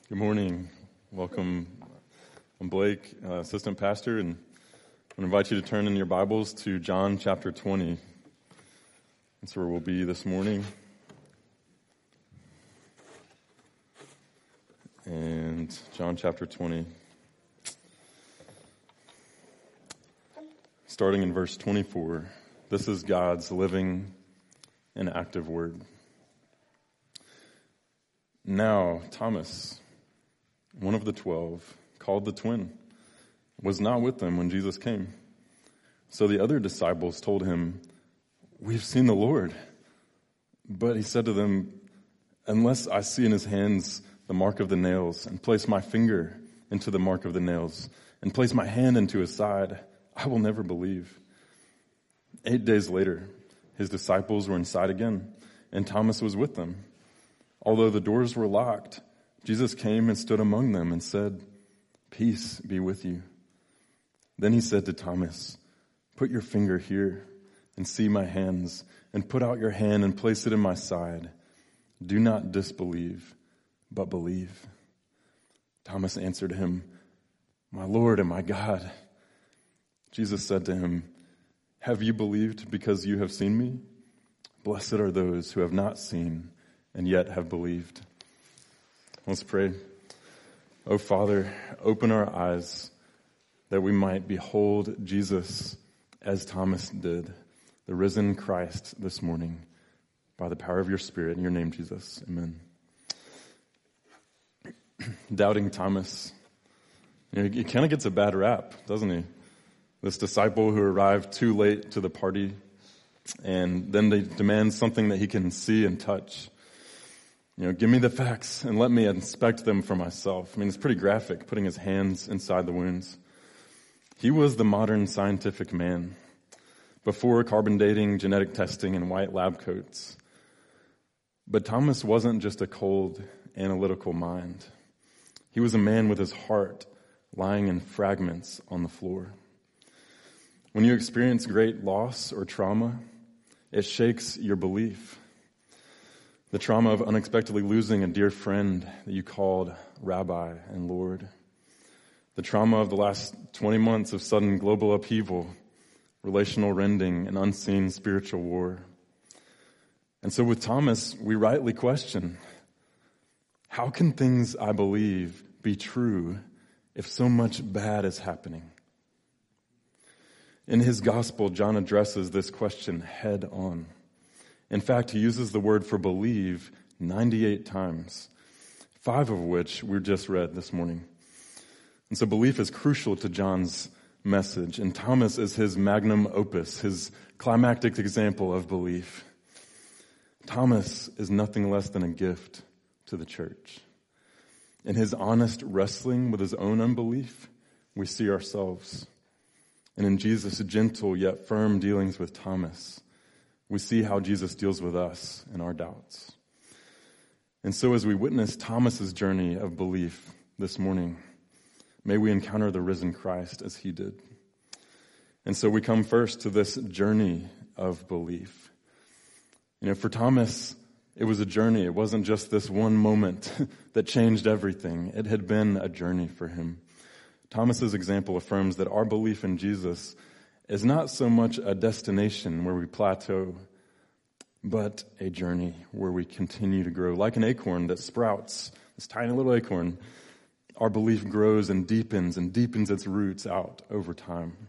Good morning. Welcome. I'm Blake, assistant pastor, and I want to invite you to turn in your Bibles to John chapter 20. That's where we'll be this morning. And John chapter 20. Starting in verse 24. This is God's living and active word. Now, Thomas, one of the 12, called the twin, was not with them when Jesus came. So the other disciples told him, "We've seen the Lord." But he said to them, "Unless I see in his hands the mark of the nails, and place my finger into the mark of the nails, and place my hand into his side, I will never believe." 8 days later, his disciples were inside again, and Thomas was with them. Although the doors were locked, Jesus came and stood among them and said, "Peace be with you." Then he said to Thomas, "Put your finger here and see my hands, and put out your hand and place it in my side. Do not disbelieve, but believe." Thomas answered him, "My Lord and my God." Jesus said to him, "Have you believed because you have seen me? Blessed are those who have not seen and yet have believed." Let's pray. Oh, Father, open our eyes that we might behold Jesus as Thomas did, the risen Christ this morning, by the power of your Spirit. In your name, Jesus. Amen. Doubting Thomas. He kind of gets a bad rap, doesn't he? This disciple who arrived too late to the party, and then they demand something that he can see and touch. Give me the facts and let me inspect them for myself. I mean, it's pretty graphic, putting his hands inside the wounds. He was the modern scientific man, before carbon dating, genetic testing, and white lab coats. But Thomas wasn't just a cold, analytical mind. He was a man with his heart lying in fragments on the floor. When you experience great loss or trauma, it shakes your belief. The trauma of unexpectedly losing a dear friend that you called Rabbi and Lord. The trauma of the last 20 months of sudden global upheaval, relational rending, and unseen spiritual war. And so with Thomas, we rightly question, how can things I believe be true if so much bad is happening? In his gospel, John addresses this question head on. In fact, he uses the word for believe 98 times, 5 of which we just read this morning. And so belief is crucial to John's message, and Thomas is his magnum opus, his climactic example of belief. Thomas is nothing less than a gift to the church. In his honest wrestling with his own unbelief, we see ourselves. And in Jesus' gentle yet firm dealings with Thomas, we see how Jesus deals with us and our doubts. And so as we witness Thomas's journey of belief this morning, may we encounter the risen Christ as he did. And so we come first to this journey of belief. For Thomas, it was a journey. It wasn't just this one moment that changed everything. It had been a journey for him. Thomas's example affirms that our belief in Jesus is not so much a destination where we plateau, but a journey where we continue to grow. Like an acorn that sprouts, this tiny little acorn, our belief grows and deepens its roots out over time.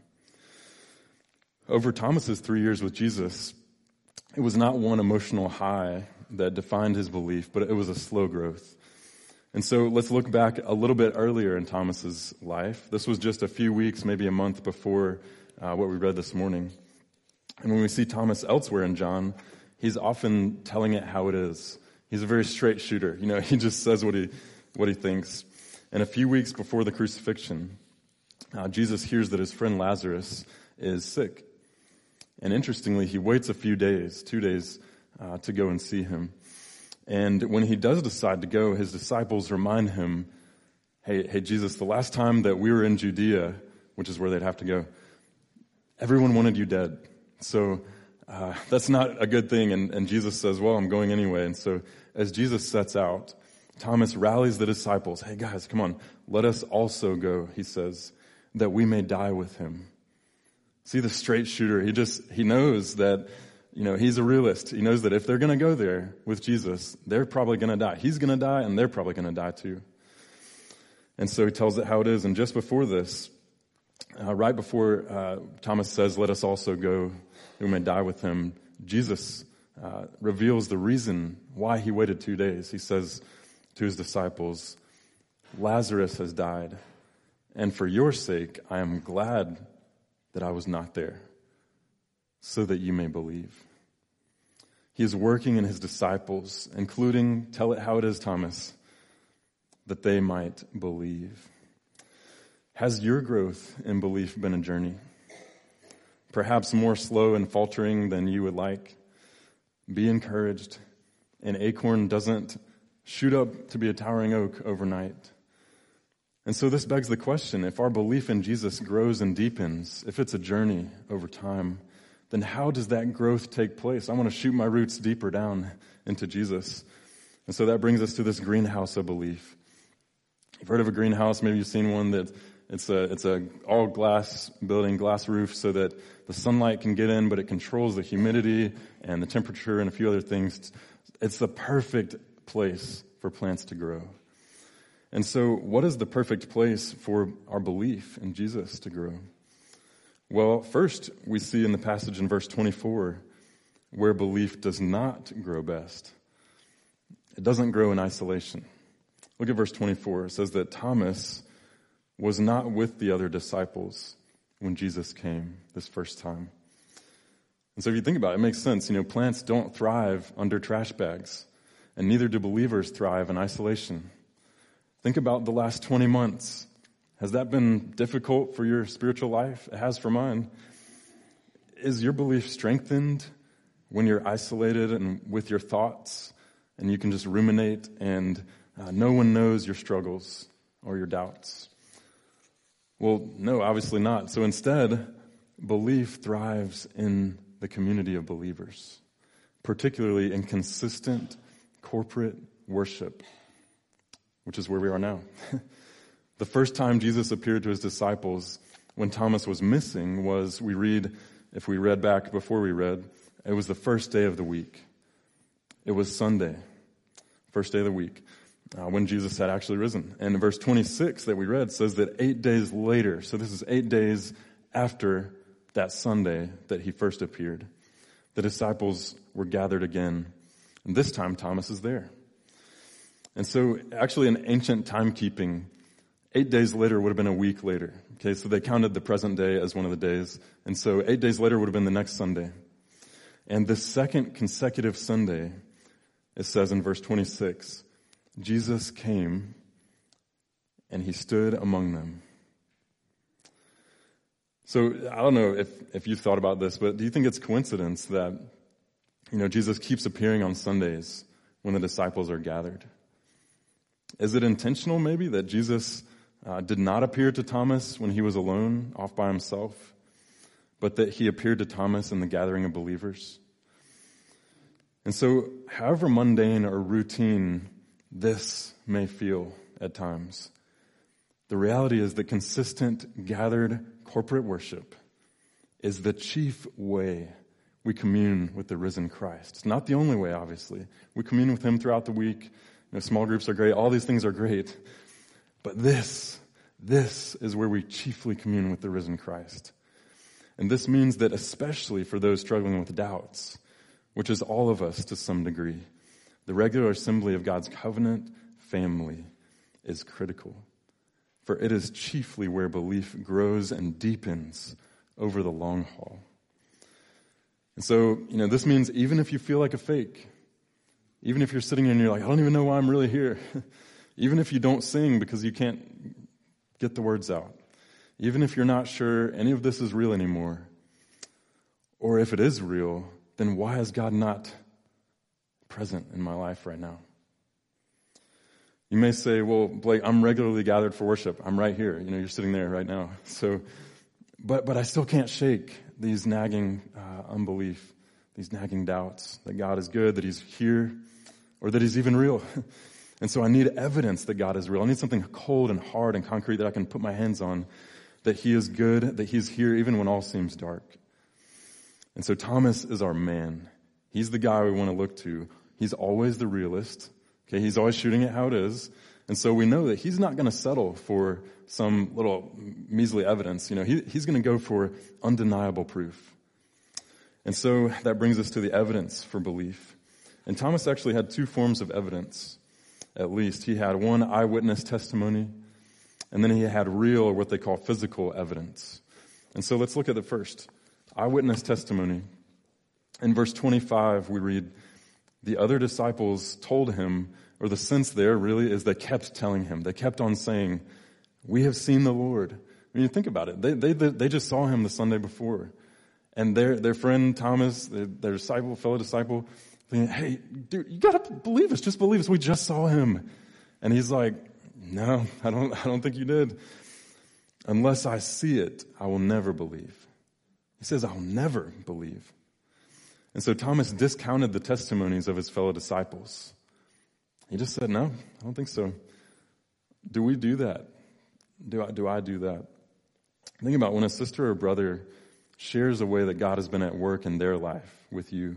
Over Thomas's 3 years with Jesus, it was not one emotional high that defined his belief, but it was a slow growth. And so let's look back a little bit earlier in Thomas's life. This was just a few weeks, maybe a month before what we read this morning. And when we see Thomas elsewhere in John, he's often telling it how it is. He's a very straight shooter. He just says what he thinks. And a few weeks before the crucifixion, Jesus hears that his friend Lazarus is sick. And interestingly, he waits a few days, 2 days, to go and see him. And when he does decide to go, his disciples remind him, hey, Jesus, the last time that we were in Judea, which is where they'd have to go, everyone wanted you dead. So that's not a good thing. And Jesus says, well, I'm going anyway. And so as Jesus sets out Thomas rallies the disciples. Hey guys, come on, let us also go, he says, that we may die with him. See, the straight shooter, he knows that, he's a realist. He knows that if they're going to go there with Jesus, they're probably going to die. He's going to die, and they're probably going to die too. And so he tells it how it is. And just before this, right before Thomas says, let us also go that we may die with him, Jesus reveals the reason why he waited 2 days. He says to his disciples, Lazarus has died, and for your sake I am glad that I was not there, so that you may believe. He is working in his disciples, including, tell it how it is, Thomas, that they might believe. Has your growth in belief been a journey? Perhaps more slow and faltering than you would like? Be encouraged. An acorn doesn't shoot up to be a towering oak overnight. And so this begs the question, if our belief in Jesus grows and deepens, if it's a journey over time, then how does that growth take place? I want to shoot my roots deeper down into Jesus. And so that brings us to this greenhouse of belief. You've heard of a greenhouse, maybe you've seen one that it's a all glass building, glass roof, so that the sunlight can get in, but it controls the humidity and the temperature and a few other things. It's the perfect place for plants to grow. And so what is the perfect place for our belief in Jesus to grow? Well, first we see in the passage in verse 24 where belief does not grow best. It doesn't grow in isolation. Look at verse 24. It says that Thomas was not with the other disciples when Jesus came this first time. And so if you think about it, it makes sense. Plants don't thrive under trash bags, and neither do believers thrive in isolation. Think about the last 20 months. Has that been difficult for your spiritual life? It has for mine. Is your belief strengthened when you're isolated and with your thoughts, and you can just ruminate and no one knows your struggles or your doubts? Well, no, obviously not. So instead, belief thrives in the community of believers, particularly in consistent corporate worship, which is where we are now. The first time Jesus appeared to his disciples when Thomas was missing was, if we read back before we read, it was the first day of the week. It was Sunday, first day of the week, when Jesus had actually risen. And verse 26 that we read says that 8 days later, so this is 8 days after that Sunday that he first appeared, the disciples were gathered again. And this time Thomas is there. And so actually in ancient timekeeping, 8 days later would have been a week later. Okay, so they counted the present day as one of the days. And so 8 days later would have been the next Sunday. And the second consecutive Sunday, it says in verse 26, Jesus came and he stood among them. So I don't know if you've thought about this, but do you think it's coincidence that, Jesus keeps appearing on Sundays when the disciples are gathered? Is it intentional maybe that Jesus did not appear to Thomas when he was alone, off by himself, but that he appeared to Thomas in the gathering of believers? And so, however mundane or routine this may feel at times, the reality is that consistent, gathered corporate worship is the chief way we commune with the risen Christ. It's not the only way, obviously. We commune with him throughout the week. Small groups are great. All these things are great. But this is where we chiefly commune with the risen Christ. And this means that especially for those struggling with doubts, which is all of us to some degree, the regular assembly of God's covenant family is critical. For it is chiefly where belief grows and deepens over the long haul. And so, this means even if you feel like a fake, even if you're sitting here and you're like, I don't even know why I'm really here. Even if you don't sing because you can't get the words out. Even if you're not sure any of this is real anymore. Or if it is real, then why is God not present in my life right now? You may say, well, Blake, I'm regularly gathered for worship. I'm right here. You're sitting there right now. So, but I still can't shake these nagging unbelief, these nagging doubts that God is good, that he's here, or that he's even real. And so I need evidence that God is real. I need something cold and hard and concrete that I can put my hands on, that he is good, that he's here even when all seems dark. And so Thomas is our man. He's the guy we want to look to. He's always the realist. Okay, he's always shooting at how it is. And so we know that he's not going to settle for some little measly evidence. He's going to go for undeniable proof. And so that brings us to the evidence for belief. And Thomas actually had two forms of evidence, at least. He had one eyewitness testimony, and then he had real, or what they call physical evidence. And so let's look at the first. Eyewitness testimony. In verse 25, we read, the other disciples told him, or the sense there really is they kept telling him. They kept on saying, we have seen the Lord. I mean, think about it. They just saw him the Sunday before. And their friend Thomas, their disciple, fellow disciple, thinking, hey, dude, you gotta believe us. Just believe us. We just saw him. And he's like, no, I don't think you did. Unless I see it, I will never believe. He says, I'll never believe. And so Thomas discounted the testimonies of his fellow disciples. He just said, no, I don't think so. Do we do that? Do I do that? Think about when a sister or brother shares a way that God has been at work in their life with you.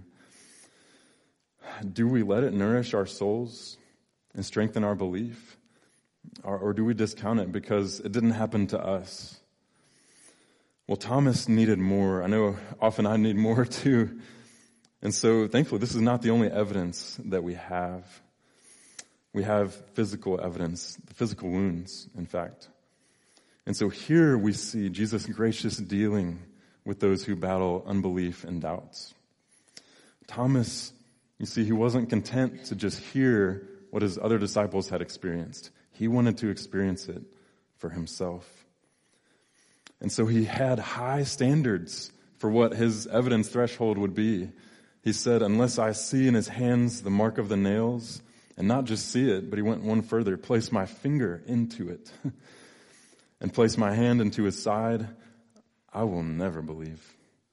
Do we let it nourish our souls and strengthen our belief? Or do we discount it because it didn't happen to us? Well, Thomas needed more. I know often I need more too. And so thankfully, this is not the only evidence that we have. We have physical evidence, the physical wounds, in fact. And so here we see Jesus' gracious dealing with those who battle unbelief and doubts. Thomas, you see, he wasn't content to just hear what his other disciples had experienced. He wanted to experience it for himself. And so he had high standards for what his evidence threshold would be. He said, unless I see in his hands the mark of the nails, and not just see it, but he went one further, place my finger into it, and place my hand into his side, I will never believe.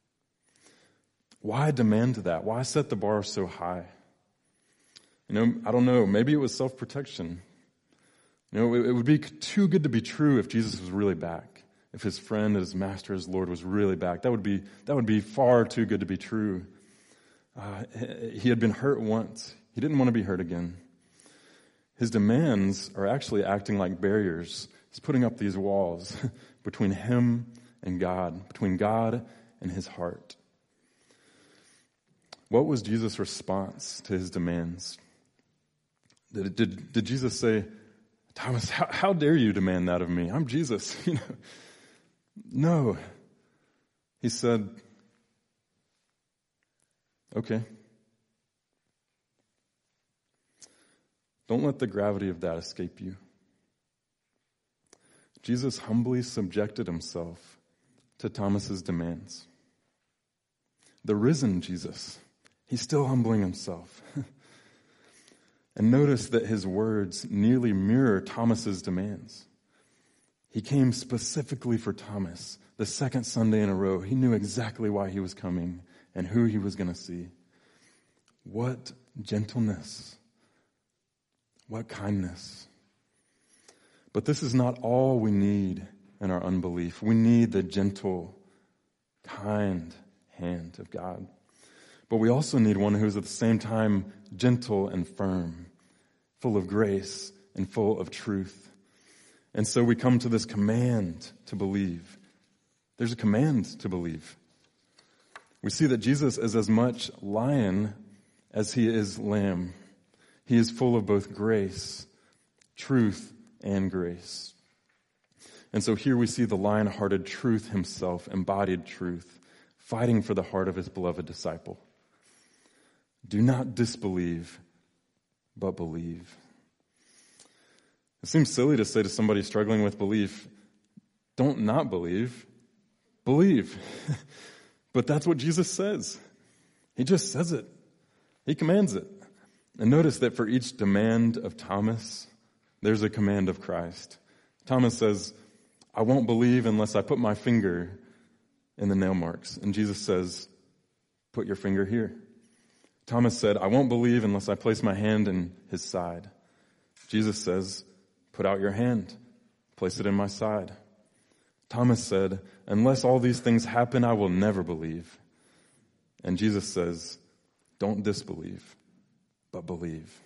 Why demand that? Why set the bar so high? I don't know. Maybe it was self-protection. It would be too good to be true if Jesus was really back. If his friend, his master, his Lord was really back. That would be far too good to be true. He had been hurt once. He didn't want to be hurt again. His demands are actually acting like barriers. He's putting up these walls between him and God, between God and his heart. What was Jesus' response to his demands? Did Jesus say, Thomas, how dare you demand that of me? I'm Jesus. No. He said, okay. Don't let the gravity of that escape you. Jesus humbly subjected himself to Thomas's demands. The risen Jesus, he's still humbling himself. And notice that his words nearly mirror Thomas's demands. He came specifically for Thomas. The second Sunday in a row, he knew exactly why he was coming and who he was going to see. What gentleness. What kindness. But this is not all we need in our unbelief. We need the gentle, kind hand of God. But we also need one who is at the same time gentle and firm, full of grace and full of truth. And so we come to this command to believe. There's a command to believe. We see that Jesus is as much lion as he is lamb. He is full of both grace, truth, and grace. And so here we see the lion-hearted truth himself, embodied truth, fighting for the heart of his beloved disciple. Do not disbelieve, but believe. It seems silly to say to somebody struggling with belief, don't not believe, believe. But that's what Jesus says. He just says it. He commands it. And notice that for each demand of Thomas, there's a command of Christ. Thomas says, I won't believe unless I put my finger in the nail marks. And Jesus says, put your finger here. Thomas said, I won't believe unless I place my hand in his side. Jesus says, "Put out your hand, place it in my side." Thomas said, "Unless all these things happen, I will never believe." And Jesus says, "Don't disbelieve, but believe."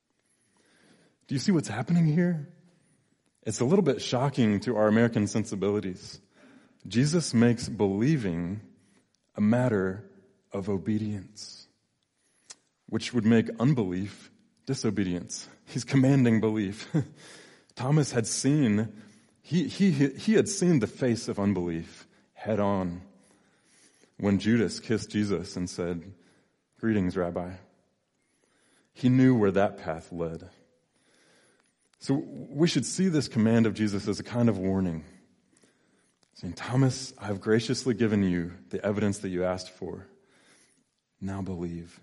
Do you see what's happening here? It's a little bit shocking to our American sensibilities. Jesus makes believing a matter of obedience, which would make unbelief disobedience. He's commanding belief. Thomas had seen, he had seen the face of unbelief head on when Judas kissed Jesus and said, "Greetings, Rabbi." He knew where that path led. So we should see this command of Jesus as a kind of warning. Saying, "Thomas, I have graciously given you the evidence that you asked for. Now believe."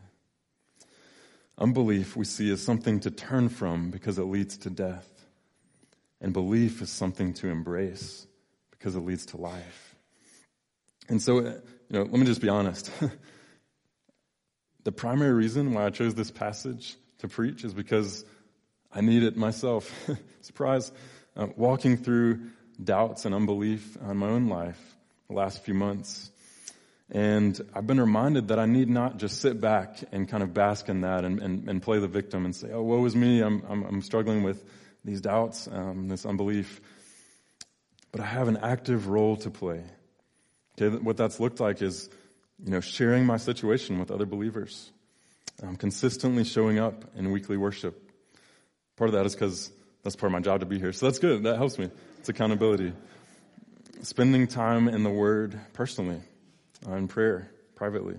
Unbelief we see as something to turn from because it leads to death. And belief is something to embrace because it leads to life. And so, let me just be honest. The primary reason why I chose this passage to preach is because I need it myself. Surprise. Walking through doubts and unbelief in my own life the last few months. And I've been reminded that I need not just sit back and kind of bask in that and play the victim and say, "Oh, woe is me, I'm struggling with these doubts, this unbelief." But I have an active role to play. Okay, what that's looked like is, sharing my situation with other believers. Consistently showing up in weekly worship. Part of that is because that's part of my job to be here. So that's good. That helps me. It's accountability. Spending time in the Word personally, in prayer, privately.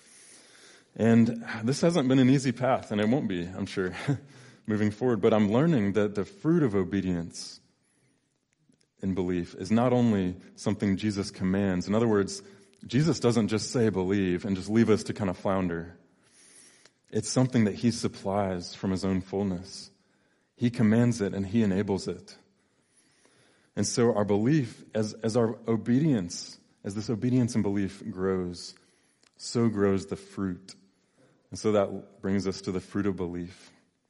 And this hasn't been an easy path, and it won't be, I'm sure, moving forward. But I'm learning that the fruit of obedience in belief is not only something Jesus commands. In other words, Jesus doesn't just say believe and just leave us to kind of flounder. It's something that he supplies from his own fullness. He commands it and he enables it. And so our belief, as our obedience, as this obedience and belief grows, so grows the fruit. And so that brings us to the fruit of belief.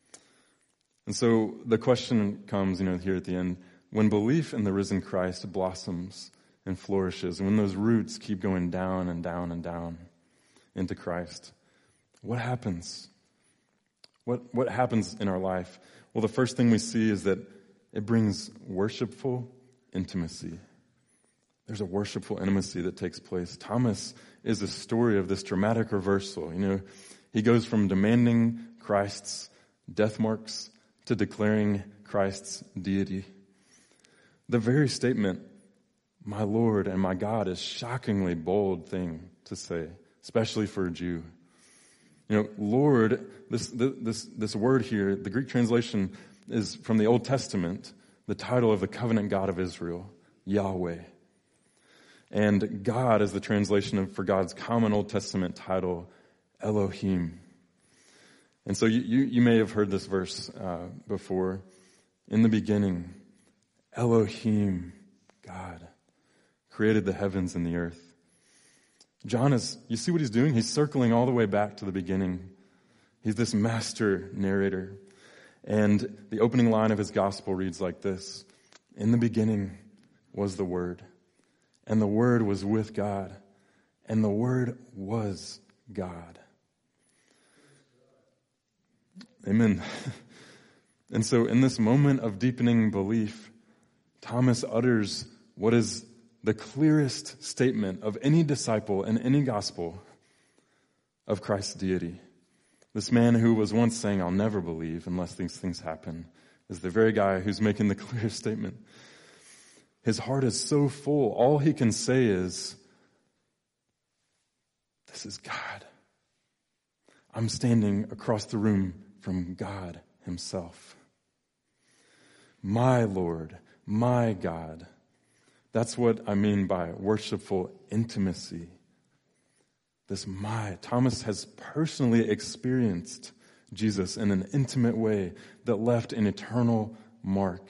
And so the question comes, here at the end, when belief in the risen Christ blossoms and flourishes, and when those roots keep going down and down and down into Christ, what happens? What happens in our life? Well, the first thing we see is that it brings worshipful intimacy. There's a worshipful intimacy that takes place. Thomas is a story of this dramatic reversal. He goes from demanding Christ's death marks to declaring Christ's deity. The very statement, "My Lord and my God," is a shockingly bold thing to say, especially for a Jew. Lord, this word here, the Greek translation is from the Old Testament, the title of the covenant God of Israel, Yahweh. And God is the translation for God's common Old Testament title, Elohim. And so you may have heard this verse before. In the beginning, Elohim, God, created the heavens and the earth. John you see what he's doing? He's circling all the way back to the beginning. He's this master narrator. And the opening line of his gospel reads like this: "In the beginning was the Word, and the Word was with God, and the Word was God." Amen. And so in this moment of deepening belief, Thomas utters what is the clearest statement of any disciple in any gospel of Christ's deity. This man who was once saying, "I'll never believe unless these things happen," is the very guy who's making the clearest statement. His heart is so full, all he can say is, "This is God. I'm standing across the room from God himself. My Lord, my God." That's what I mean by worshipful intimacy. Thomas has personally experienced Jesus in an intimate way that left an eternal mark.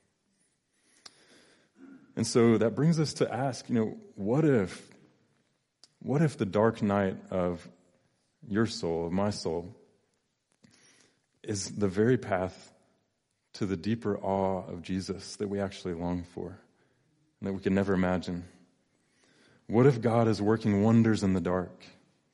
And so that brings us to ask, what if the dark night of your soul, of my soul, is the very path to the deeper awe of Jesus that we actually long for and that we can never imagine? What if God is working wonders in the dark?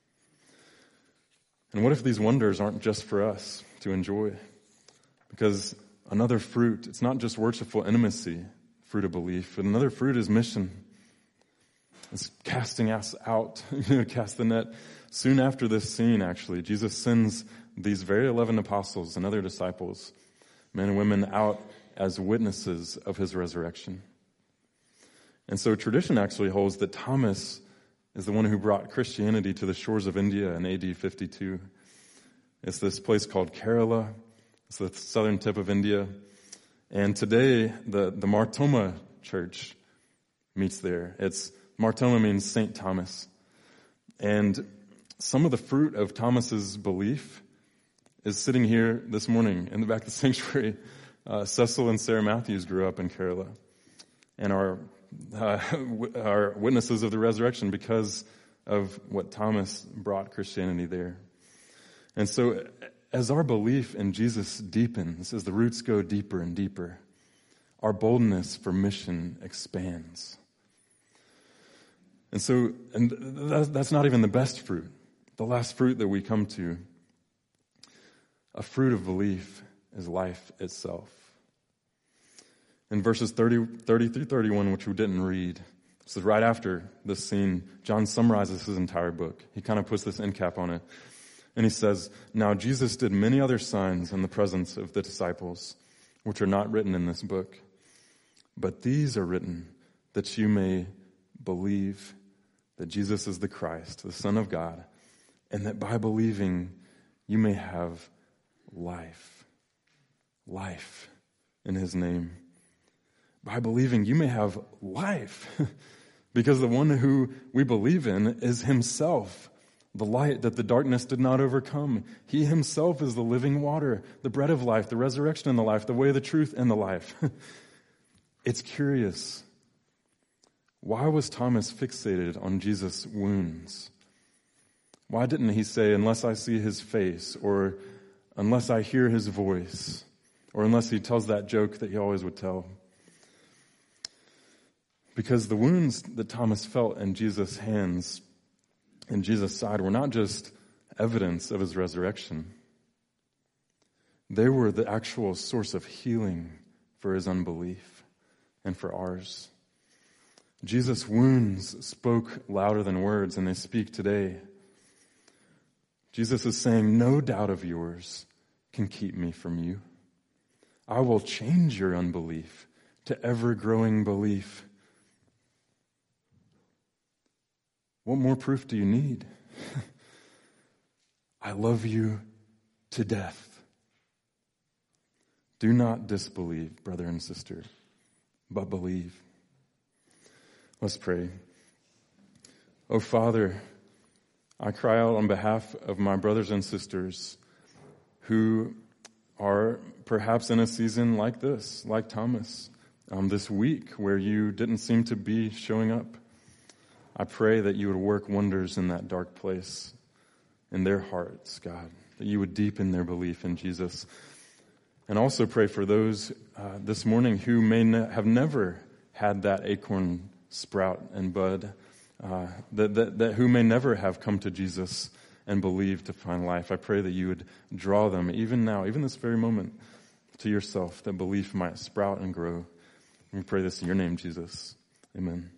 And what if these wonders aren't just for us to enjoy? Because another fruit, it's not just worshipful intimacy, fruit of belief, but another fruit is mission. It's casting us out, cast the net. Soon after this scene, actually, Jesus sends these very 11 apostles and other disciples, men and women, out as witnesses of his resurrection. And so tradition actually holds that Thomas is the one who brought Christianity to the shores of India in AD 52. It's this place called Kerala. It's the southern tip of India. And today, the Mar Thoma church meets there. Mar Thoma means St. Thomas. And some of the fruit of Thomas's belief is sitting here this morning in the back of the sanctuary. Cecil and Sarah Matthews grew up in Kerala and are witnesses of the resurrection because of what Thomas brought Christianity there. And so as our belief in Jesus deepens, as the roots go deeper and deeper, our boldness for mission expands. And that's not even the best fruit. The last fruit that we come to, a fruit of belief, is life itself. In verses 30 through 31, which we didn't read, this is right after this scene, John summarizes his entire book. He kind of puts this end cap on it. And he says, "Now Jesus did many other signs in the presence of the disciples, which are not written in this book. But these are written that you may believe that Jesus is the Christ, the Son of God, and that by believing you may have life. Life in his name. By believing you may have life. Because the one who we believe in is himself, the light that the darkness did not overcome. He himself is the living water, the bread of life, the resurrection and the life, the way, the truth, and the life." It's curious. Why was Thomas fixated on Jesus' wounds? Why didn't he say, "Unless I see his face," or "unless I hear his voice," or unless he tells that joke that he always would tell? Because the wounds that Thomas felt in Jesus' hands, in Jesus' side, were not just evidence of his resurrection. They were the actual source of healing for his unbelief and for ours. Jesus' wounds spoke louder than words, and they speak today. Jesus is saying, "No doubt of yours can keep me from you. I will change your unbelief to ever-growing belief." What more proof do you need? I love you to death. Do not disbelieve, brother and sister, but believe. Let's pray. Oh, Father, I cry out on behalf of my brothers and sisters who are perhaps in a season like this, like Thomas, this week where you didn't seem to be showing up. I pray that you would work wonders in that dark place, in their hearts, God, that you would deepen their belief in Jesus. And also pray for those this morning who may have never had that acorn sprout and bud, that who may never have come to Jesus and believed to find life. I pray that you would draw them, even now, even this very moment, to yourself, that belief might sprout and grow. We pray this in your name, Jesus. Amen.